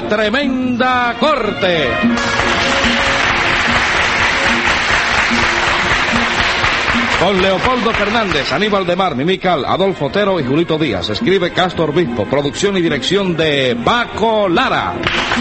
La Tremenda Corte. Con Leopoldo Fernández, Aníbal de Mar, Mimical, Adolfo Otero y Julito Díaz. Escribe Castro Bispo. Producción y dirección de Paco Lara.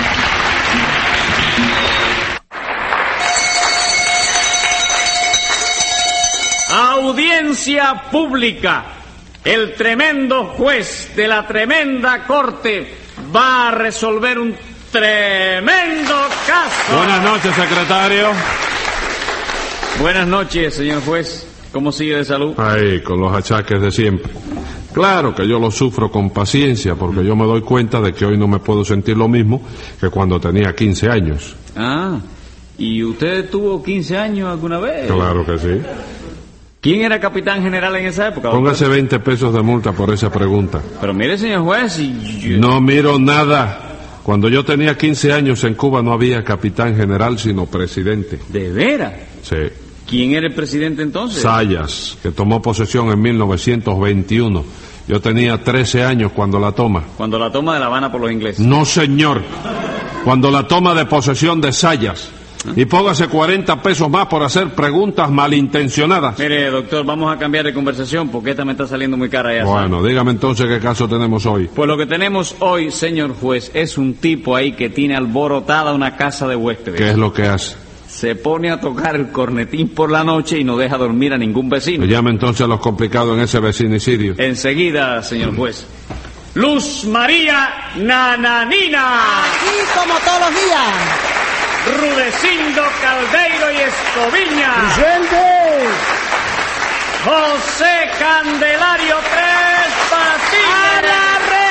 Audiencia pública. El tremendo juez de la tremenda corte va a resolver un tremendo caso. Buenas noches, secretario. Buenas noches, señor juez. ¿Cómo sigue de salud? Ay, con los achaques de siempre. Claro que yo lo sufro con paciencia, porque yo me doy cuenta de que hoy no me puedo sentir lo mismo que cuando tenía 15 años. Ah, ¿y usted tuvo 15 años alguna vez? Claro que sí. ¿Quién era capitán general en esa época, doctor? Póngase 20 pesos de multa por esa pregunta. Pero mire, señor juez, No miro nada. Cuando yo tenía 15 años en Cuba no había capitán general, sino presidente. ¿De veras? Sí. ¿Quién era el presidente entonces? Zayas, que tomó posesión en 1921. Yo tenía 13 años cuando la toma. Cuando la toma de La Habana por los ingleses. No, señor. Cuando la toma de posesión de Zayas. Y póngase 40 pesos más por hacer preguntas malintencionadas. Mire, doctor, vamos a cambiar de conversación porque esta me está saliendo muy cara ya. Bueno, dígame entonces qué caso tenemos hoy. Pues lo que tenemos hoy, señor juez, es un tipo ahí que tiene alborotada una casa de huéspedes. ¿Qué es lo que hace? Se pone a tocar el cornetín por la noche y no deja dormir a ningún vecino. Llame entonces a los complicados en ese vecinicidio. Enseguida, señor juez. Luz María Nananina. Aquí como todos los días. Rudecindo Caldeiro y Escoviña. ¡Presente! José Candelario Tres ¡A Patines.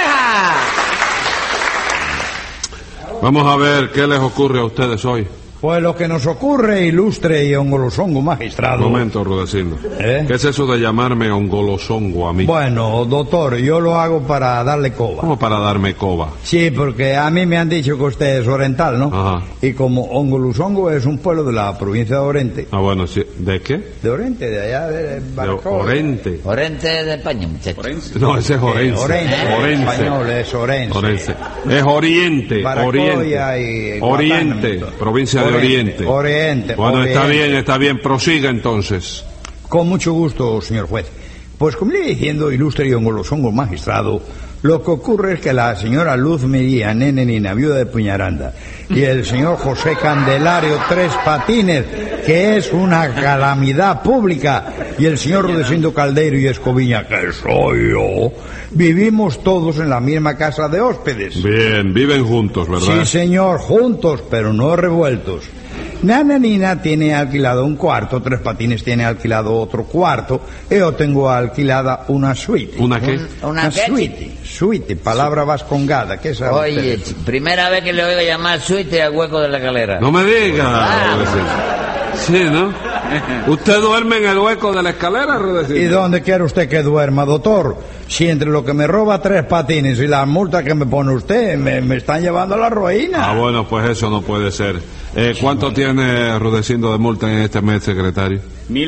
la reja! Vamos a ver qué les ocurre a ustedes hoy. Pues lo que nos ocurre, ilustre y ongolosongo magistrado. Un momento, Rudecindo. ¿Eh? ¿Qué es eso de llamarme ongolosongo a mí? Bueno, doctor, yo lo hago para darle coba. ¿Cómo para darme coba? Sí, porque a mí me han dicho que usted es oriental, ¿no? Ajá. Y como Ongolosongo es un pueblo de la provincia de Orente. Ah, bueno, sí. ¿De qué? De Orente, de allá de De Baracoa. Orente. Orente de España, muchacho. No, ese es Orense. Orense. Orense. Español es Orense. Orense. Es Oriente. Baracoa Oriente. y Oriente. Guantánamo. Provincia de Oriente. Oriente. Bueno, Oriente. está bien. Prosiga entonces. Con mucho gusto, señor juez. Pues como le iba diciendo, ilustre y ongolosongo magistrado, lo que ocurre es que la señora Luz María Nananina, viuda de Puñaranda, y el señor José Candelario Tres Patines, que es una calamidad pública, y el señor Rudecindo Caldeiro y Escoviña, que soy yo, vivimos todos en la misma casa de hóspedes. Bien, viven juntos, ¿verdad? Sí, señor, juntos, pero no revueltos. Nananina tiene alquilado un cuarto, Tres Patines tiene alquilado otro cuarto, y yo tengo alquilada una suite. ¿Una qué? ¿Una qué? Suite, palabra vascongada, ¿qué sabe Oye, usted? primera vez que le oigo llamar suite al hueco de la escalera. No me diga. Ah. Rudecindo. Sí, ¿no? ¿Usted duerme en el hueco de la escalera, Rudecindo? ¿Y dónde quiere usted que duerma, doctor? Si entre lo que me roba Tres Patines y la multa que me pone usted, me están llevando a la ruina. Ah, bueno, pues eso no puede ser. ¿Cuánto tiene Rudecindo de multa en este mes, secretario?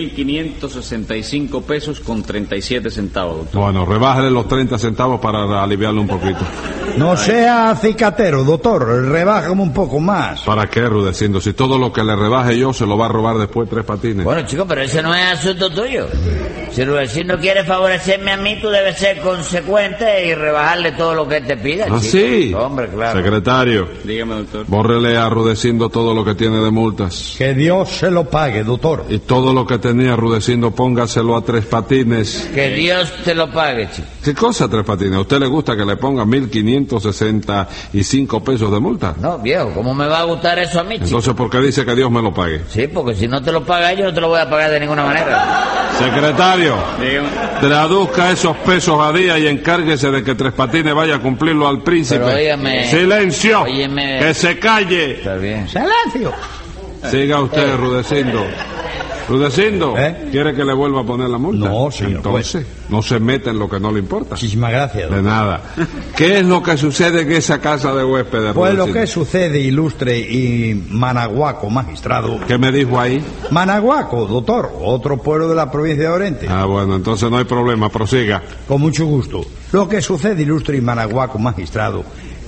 1.565 pesos con 37 centavos, doctor. Bueno, rebájale los 30 centavos para aliviarlo un poquito. No sea acicatero, doctor, rebájame un poco más. ¿Para qué, Rudecindo? Si todo lo que le rebaje yo se lo va a robar después Tres Patines. Bueno, chico, pero ese no es asunto tuyo. Si Rudecindo quiere favorecerme a mí, tú debes ser consecuente y rebajarle todo lo que él te pida, ¿Ah, chico. sí? Hombre, claro. Secretario, Dígame, doctor. bórrele a Rudecindo todo lo que tiene de multas. Que Dios se lo pague, doctor. Y todo lo que tenía Rudecindo, póngaselo a Tres Patines. Que Dios te lo pague, chico. ¿Qué cosa, Tres Patines? ¿A usted le gusta que le ponga 1.565 pesos de multa? No, viejo, ¿cómo me va a gustar eso a mí, chico? Entonces, ¿por qué dice que Dios me lo pague? Sí, porque si no te lo paga yo, no te lo voy a pagar de ninguna manera. Secretario, Dígame. traduzca esos pesos a día y encárguese de que Tres Patines vaya a cumplirlo al príncipe. Pero óigame. ¡Silencio! Óyeme. ¡Que se calle! Está bien. ¡Silencio! Siga usted, Rudecindo. Rudecindo, ¿quiere que le vuelva a poner la multa? No, señor Entonces, no se meta en lo que no le importa. Muchísimas gracias, De doctor. nada. ¿Qué es lo que sucede en esa casa de huéspedes, Pues lo Rudecindo? que sucede, ilustre y managuaco, magistrado. ¿Qué me dijo ahí? Managuaco, doctor, otro pueblo de la provincia de Orente. Ah, bueno, entonces no hay problema, prosiga. Con mucho gusto. Lo que sucede, ilustre y managuaco, magistrado,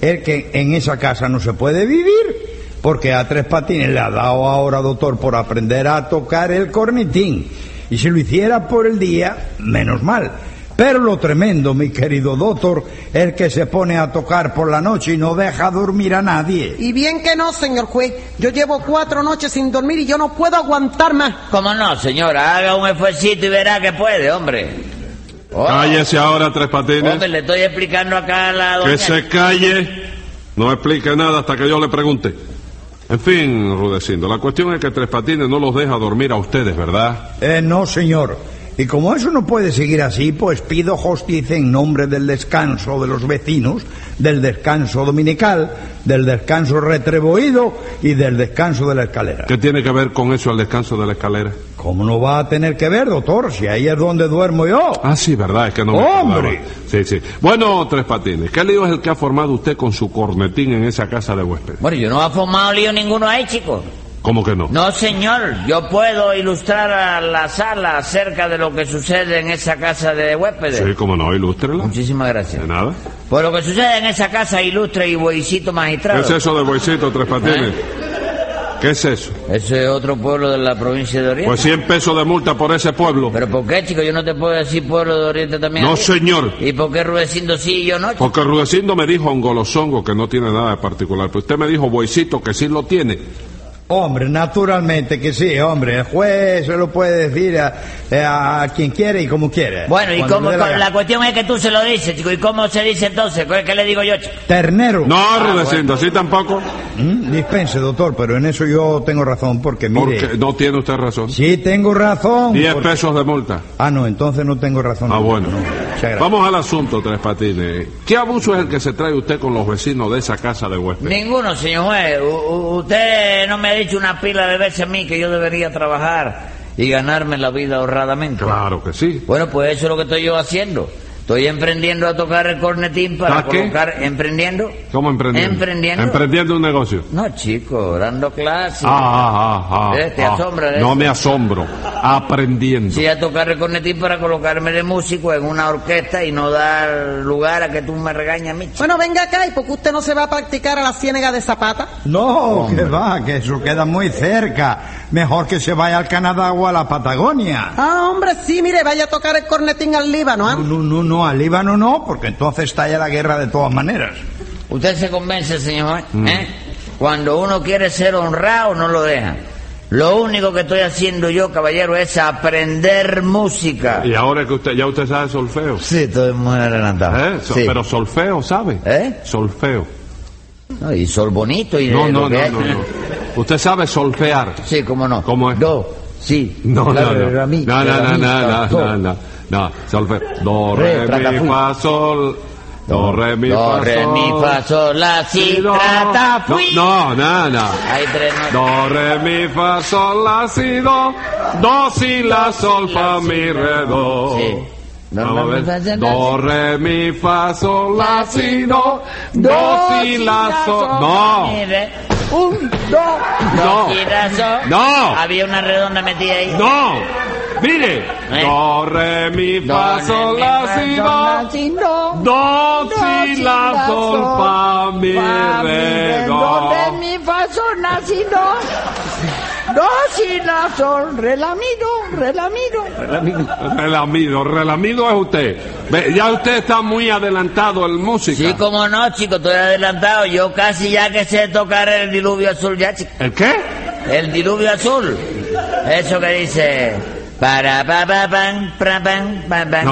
es que en esa casa no se puede vivir, porque a Tres Patines le ha dado ahora, doctor, por aprender a tocar el cornetín. Y si lo hiciera por el día, menos mal. Pero lo tremendo, mi querido doctor, es que se pone a tocar por la noche y no deja dormir a nadie. Y bien que no, señor juez. Yo llevo 4 noches sin dormir y yo no puedo aguantar más. ¿Cómo no, señora? Haga un esfuercito y verá que puede, hombre. Oh. Cállese ahora, Tres Patines. Hombre, le estoy explicando acá a la doña. Que se calle. No explique nada hasta que yo le pregunte. En fin, Rudecindo, la cuestión es que Tres Patines no los deja dormir a ustedes, ¿verdad? No, señor. Y como eso no puede seguir así, pues pido justicia en nombre del descanso de los vecinos, del descanso dominical, del descanso retribuido y del descanso de la escalera. ¿Qué tiene que ver con eso el descanso de la escalera? ¿Cómo no va a tener que ver, doctor? Si ahí es donde duermo yo. Ah, sí, verdad, es que no me ¡hombre! acordaba. Sí. Bueno, Tres Patines, ¿qué lío es el que ha formado usted con su cornetín en esa casa de huéspedes? Bueno, yo no he formado lío ninguno ahí, chico. ¿Cómo que no? No, señor, yo puedo ilustrar a la sala acerca de lo que sucede en esa casa de huéspedes. Sí, cómo no, ilústrela. Muchísimas gracias. De nada. Pues lo que sucede en esa casa ilustre y bueycito magistrado. ¿Qué es eso de Boicito, Tres Patines? ¿Qué es eso? Ese es otro pueblo de la provincia de Oriente. Pues 100 pesos de multa por ese pueblo. ¿Pero por qué, chico? Yo no te puedo decir pueblo de Oriente también. No, señor. ¿Y por qué Rudecindo sí y yo no, chico? Porque Rudecindo me dijo Angolosongo que no tiene nada de particular. Pero usted me dijo Boicito que sí lo tiene. Hombre, naturalmente que sí, hombre. El juez se lo puede decir a quien quiere y como quiere. Bueno, y Cuando cómo, le dé la cuestión es que tú se lo dices, chico. ¿Y cómo se dice entonces? ¿Qué le digo yo, chico? Ternero. No, Rudecindo, así tampoco. Dispense, doctor, pero en eso yo tengo razón, porque mire... Porque no tiene usted razón. Sí, tengo razón. 10 pesos de multa. Ah, no, entonces no tengo razón. Ah, bueno. No, muchas gracias. Vamos al asunto, Tres Patines. ¿Qué abuso es el que se trae usted con los vecinos de esa casa de huéspedes? Ninguno, señor juez. Usted no me ha dicho una pila de veces a mí que yo debería trabajar y ganarme la vida honradamente. Claro que sí. Bueno, pues eso es lo que estoy yo haciendo. Estoy emprendiendo a tocar el cornetín para qué? colocar... ¿Emprendiendo? ¿Cómo emprendiendo? ¿Emprendiendo? Emprendiendo un negocio. No, chico, dando clases. ¿Te asombra de No eso? me asombro. Aprendiendo. Sí, a tocar el cornetín para colocarme de músico en una orquesta y no dar lugar a que tú me regañes a mí, chico. Bueno, venga acá, ¿y por qué usted no se va a practicar a la Ciénega de Zapata? No, que va, que eso queda muy cerca. Mejor que se vaya al Canadá o a la Patagonia. Ah, hombre, sí, mire, vaya a tocar el cornetín al Líbano, ¿ah? No, al Líbano no, porque entonces estalla la guerra de todas maneras. Usted se convence, señor juez, ¿eh? Cuando uno quiere ser honrado, no lo deja. Lo único que estoy haciendo yo, caballero, es aprender música. Y ahora que usted sabe solfeo. Sí, estoy muy adelantado. Sí. Pero solfeo, ¿sabe? Solfeo. No, y sol bonito y... No. Usted sabe solfear. Sí, cómo no. ¿Cómo es? Do, sí. No. Mi, No, solfeo. Do, re, mi, fa, sol. Do, re, mi, fa, sol, la, si, tra, ta, fui. No. Hay 3 notas. Do, re, mi, fa, sol, la, si, do. Do, si, la, sol, fa, mi, re, do. Sí. Vamos a ver. Do, re, mi, fa, sol, la, si, do. Do, si, la, sol. No. 1, 2, No. si, la, sol. No. Había una redonda metida ahí. No. Mire. Do, re, mi, fa, sol, la, si, do. Do, si, la, sol, fa, mi, re, do. Do, re, mi, fa, sol, la, si, do. Do, si, la, sol, re, la, mi, do, re, la, mi, do. Relamido es usted. Ve, ya usted está muy adelantado en música. Sí, como no, chico, estoy adelantado. Yo casi ya que sé tocar el diluvio azul ya, chico. ¿El qué? El diluvio azul. Eso que dice... Para pa pa pan, pra pan, pa pan.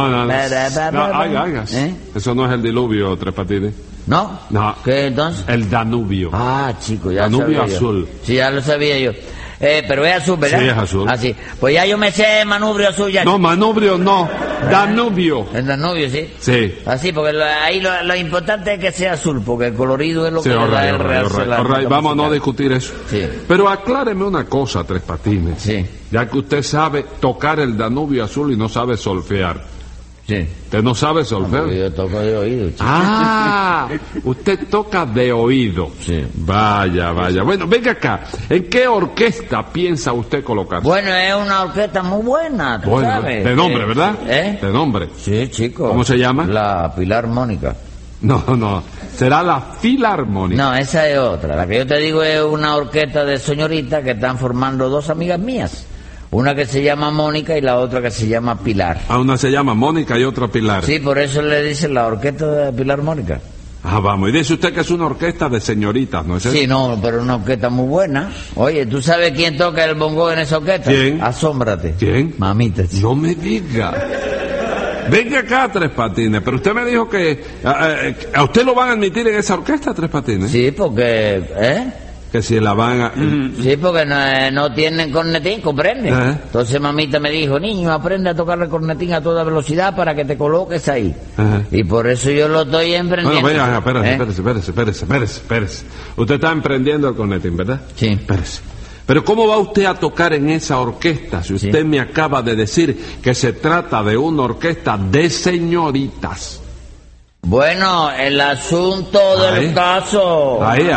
Oiga. Eso no es el diluvio, Tres Patines. ¿No? No. ¿Qué entonces? El Danubio. Ah, chico, ya Danubio sabía azul. Yo. Sí, ya lo sabía yo. Pero es azul, ¿verdad? Sí, es azul. Ah, sí. Pues ya yo me sé manubrio azul ya. No, manubrio no. Danubio. El Danubio, sí. Sí. Así, porque ahí lo importante es que sea azul, porque el colorido es lo que le da el real. Vamos a no discutir eso. Sí. Pero acláreme una cosa, Tres Patines. Sí. Ya que usted sabe tocar el Danubio azul y no sabe solfear. Sí. ¿Usted no sabe solfeo? Porque yo toco de oído, chico. Ah, usted toca de oído. Sí. Vaya. Bueno, venga acá. ¿En qué orquesta piensa usted colocarse? Bueno, es una orquesta muy buena, ¿tú sabes? De nombre, ¿verdad? ¿Eh? De nombre. Sí, chico. ¿Cómo se llama? La Pilar Mónica. No, será la Filarmónica. No, esa es otra. La que yo te digo es una orquesta de señoritas que están formando dos amigas mías. Una que se llama Mónica y la otra que se llama Pilar. Ah, una se llama Mónica y otra Pilar. Sí, por eso le dicen la orquesta de Pilar Mónica. Ah, vamos, y dice usted que es una orquesta de señoritas, ¿no es eso? Sí, no, pero una orquesta muy buena. Oye, ¿tú sabes quién toca el bongo en esa orquesta? ¿Quién? Asómbrate. ¿Quién? Mamita. No me diga. Venga acá, Tres Patines, pero usted me dijo que... ¿A usted lo van a admitir en esa orquesta, Tres Patines? Sí, porque... Que si la van a... Sí, porque no tienen cornetín, ¿comprende? Ajá. Entonces mamita me dijo, niño, aprende a tocar el cornetín a toda velocidad para que te coloques ahí. Ajá. Y por eso yo lo estoy emprendiendo. Bueno, venga, espérese. Usted está emprendiendo el cornetín, ¿verdad? Sí. Espérese. Pero ¿cómo va usted a tocar en esa orquesta si usted me acaba de decir que se trata de una orquesta de señoritas? Bueno, el asunto del caso... Ahí.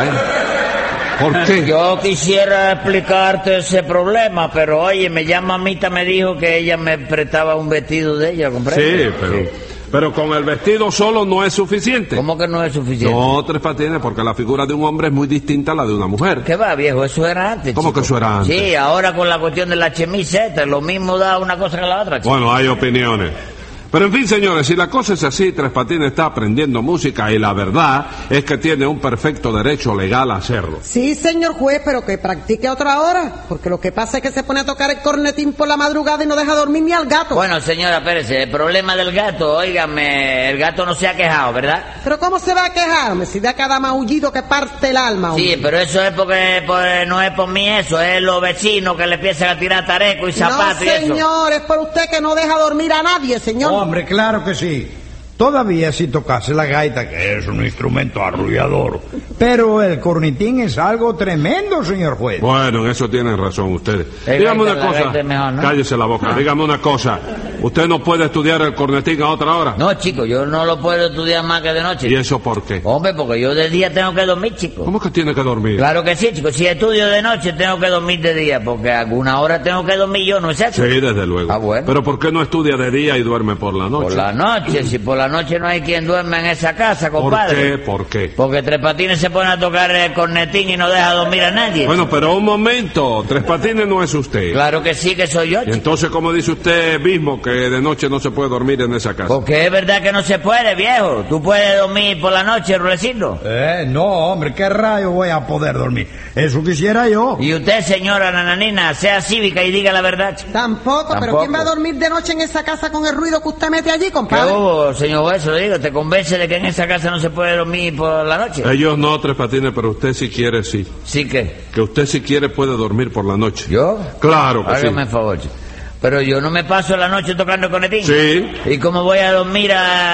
¿Por qué? Yo quisiera explicarte ese problema, pero oye, ya mamita me dijo que ella me prestaba un vestido de ella, ¿comprende? Sí, pero con el vestido solo no es suficiente. ¿Cómo que no es suficiente? No, Tres Patines, porque la figura de un hombre es muy distinta a la de una mujer. ¿Qué va, viejo? Eso era antes, ¿Cómo chico. que eso era antes? Sí, ahora con la cuestión de la chemiseta, lo mismo da una cosa que la otra, chico. Bueno, hay opiniones. Pero en fin, señores, si la cosa es así, Tres Patines está aprendiendo música y la verdad es que tiene un perfecto derecho legal a hacerlo. Sí, señor juez, pero que practique a otra hora, porque lo que pasa es que se pone a tocar el cornetín por la madrugada y no deja dormir ni al gato. Bueno, señora Pérez, el problema del gato, óigame, el gato no se ha quejado, ¿verdad? Pero ¿cómo se va a quejar? Si da cada maullido que parte el alma. Sí, hombre. pero eso es porque no es por mí eso, es los vecinos que le empiezan a tirar tareco y zapatos no, y eso. señor, es por usted que no deja dormir a nadie, señor. Hombre, claro que sí. Todavía si tocase la gaita, que es un instrumento arrullador. Pero el cornetín es algo tremendo, señor juez. Bueno, en eso tienen razón ustedes. El Dígame gaita, una la cosa. gaita es mejor, ¿no? Cállese la boca. Dígame una cosa. ¿Usted no puede estudiar el cornetín a otra hora? No, chico, yo no lo puedo estudiar más que de noche. ¿Y eso por qué? Hombre, porque yo de día tengo que dormir, chico. ¿Cómo que tiene que dormir? Claro que sí, chico. Si estudio de noche, tengo que dormir de día, porque alguna hora tengo que dormir yo, ¿no es eso? Sí, desde luego. Ah, bueno. Pero ¿por qué no estudia de día y duerme por la noche? Por la noche, si por la noche no hay quien duerma en esa casa, compadre. ¿Por qué? Porque Tres Patines se pone a tocar el cornetín y no deja dormir a nadie. Bueno, pero un momento. Tres Patines no es usted. Claro que sí que soy yo, Y chico. entonces, ¿cómo dice usted mismo que de noche no se puede dormir en esa casa? Porque es verdad que no se puede, viejo. Tú puedes dormir por la noche, Rulecito. No, hombre, ¿qué rayo voy a poder dormir? Eso quisiera yo. Y usted, señora Nananina, sea cívica y diga la verdad, chico. Tampoco, pero ¿quién va a dormir de noche en esa casa con el ruido que usted mete allí, ¿Qué compadre? hubo, señor juez? Lo digo, ¿te convence de que en esa casa no se puede dormir por la noche? Ellos no, Tres Patines, pero usted si quiere, sí. Sí que. Que usted si quiere puede dormir por la noche. ¿Yo? Claro que sí. Hágame el favor, chico. Pero yo no me paso la noche tocando el cornetín. Sí. ¿Y cómo voy a dormir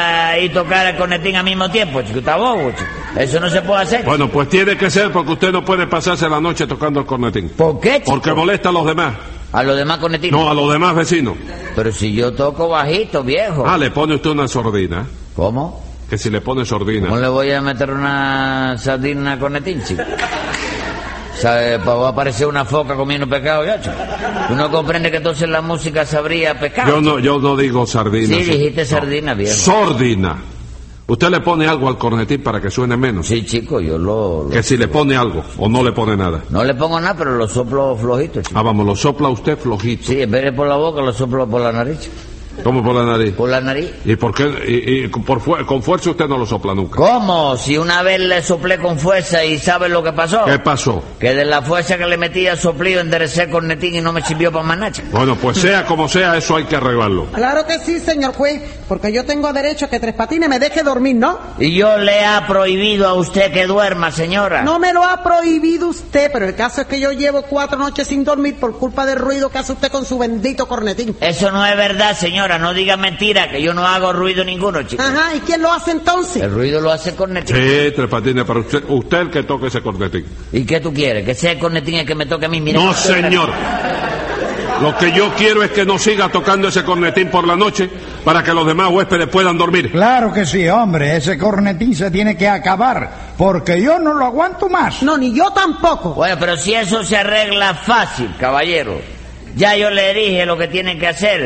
y tocar el cornetín al mismo tiempo, chico? Está bobo, chico. Eso no se puede hacer. Bueno, pues tiene que ser porque usted no puede pasarse la noche tocando el cornetín. ¿Por qué, chico? Porque molesta a los demás. A los demás cornetines. No, a los demás vecinos. Pero si yo toco bajito, viejo. Ah, le pone usted una sordina. ¿Cómo? Que si le pone sordina. ¿Cómo le voy a meter una sardina a cornetín, chico? ¿Sabe? Va a aparecer una foca comiendo pescado ya, chico. Uno comprende que entonces la música sabría pescado. Yo no digo sardina. Sí, dijiste sardina, viejo. Sordina. ¿Usted le pone algo al cornetín para que suene menos? Sí, chico, yo lo... Que si le pone algo o no le pone nada. No le pongo nada, pero lo soplo flojito, chico. Ah, vamos, lo sopla usted flojito. Sí, en vez de por la boca, lo soplo por la nariz, chico. ¿Cómo por la nariz? Por la nariz. ¿Y por qué? Con fuerza usted no lo sopla nunca. ¿Cómo? Si una vez le soplé con fuerza y ¿sabes lo que pasó? ¿Qué pasó? Que de la fuerza que le metí al soplido enderecé el cornetín y no me sirvió para más nada, chico. Bueno, pues sea como sea, eso hay que arreglarlo. Claro que sí, señor juez, porque yo tengo derecho a que Tres Patines me deje dormir, ¿no? Y yo le ha prohibido a usted que duerma, señora. No me lo ha prohibido usted, pero el caso es que yo llevo 4 noches sin dormir por culpa del ruido que hace usted con su bendito cornetín. Eso no es verdad, señora, no diga mentira, que yo no hago ruido ninguno, chico. Ajá, ¿y quién lo hace entonces? El ruido lo hace el cornetín. Sí, Tres Patines, pero usted el que toque ese cornetín. ¿Y qué tú quieres? ¿Que sea el cornetín el que me toque a mí? Mira, No, señor. Lo que yo quiero es que no siga tocando ese cornetín por la noche para que los demás huéspedes puedan dormir. Claro que sí, hombre, ese cornetín se tiene que acabar, porque yo no lo aguanto más. No, ni yo tampoco. Bueno, pero si eso se arregla fácil, caballero. Ya yo le dije lo que tienen que hacer.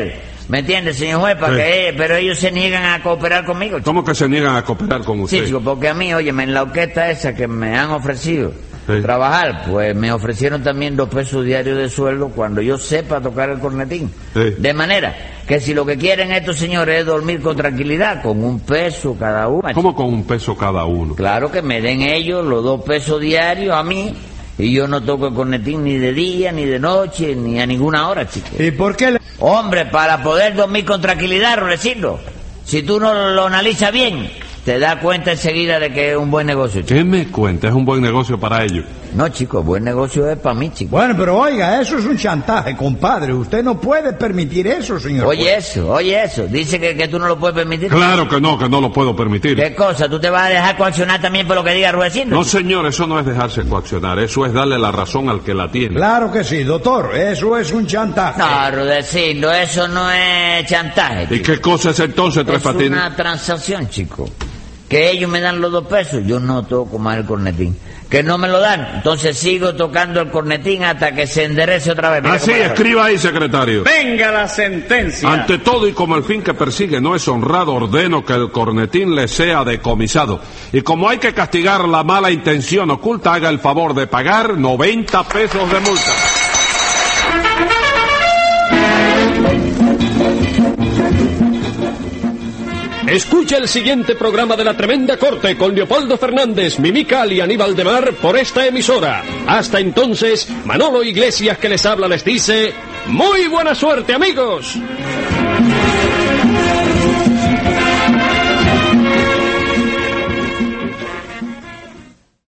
¿Me entiende, señor juez? Pero ellos se niegan a cooperar conmigo, chico. ¿Cómo que se niegan a cooperar con usted? Sí, chico, porque a mí, óyeme, en la orquesta esa que me han ofrecido Sí. trabajar, pues me ofrecieron también 2 pesos diarios de sueldo cuando yo sepa tocar el cornetín. Sí. De manera que si lo que quieren estos señores es dormir con tranquilidad, con 1 peso cada uno. ¿Cómo con 1 peso cada uno? Claro que me den ellos los 2 pesos diarios a mí, y yo no toco el cornetín ni de día, ni de noche, ni a ninguna hora, chico. ¿Y por qué? Hombre, para poder dormir con tranquilidad, Rudecindo. Si tú no lo analizas bien, te das cuenta enseguida de que es un buen negocio, chico. ¿Qué me cuenta? Es un buen negocio para ellos. No, chico, buen negocio es para mí, chico. Bueno, pero oiga, eso es un chantaje, compadre. Usted no puede permitir eso, señor. Oye eso. Dice que tú no lo puedes permitir. Claro que no lo puedo permitir. ¿Qué cosa? ¿Tú te vas a dejar coaccionar también por lo que diga Rudecindo? No, señor, eso no es dejarse coaccionar, eso es darle la razón al que la tiene. Claro que sí, doctor, eso es un chantaje. No, Rudecindo, eso no es chantaje, ¿Y chico. qué cosa es entonces, Tres Es Patines? una transacción, chico. Que ellos me dan los 2 pesos, yo no toco más el cornetín. Que no me lo dan, entonces sigo tocando el cornetín hasta que se enderece otra vez. Mira Así, cómo agarra. escriba ahí, secretario. Venga la sentencia. Ante todo y como el fin que persigue no es honrado, ordeno que el cornetín le sea decomisado. Y como hay que castigar la mala intención oculta, haga el favor de pagar 90 pesos de multa. Escucha el siguiente programa de La Tremenda Corte con Leopoldo Fernández, Mimical y Aníbal de Mar por esta emisora. Hasta entonces, Manolo Iglesias que les habla les dice: ¡muy buena suerte, amigos!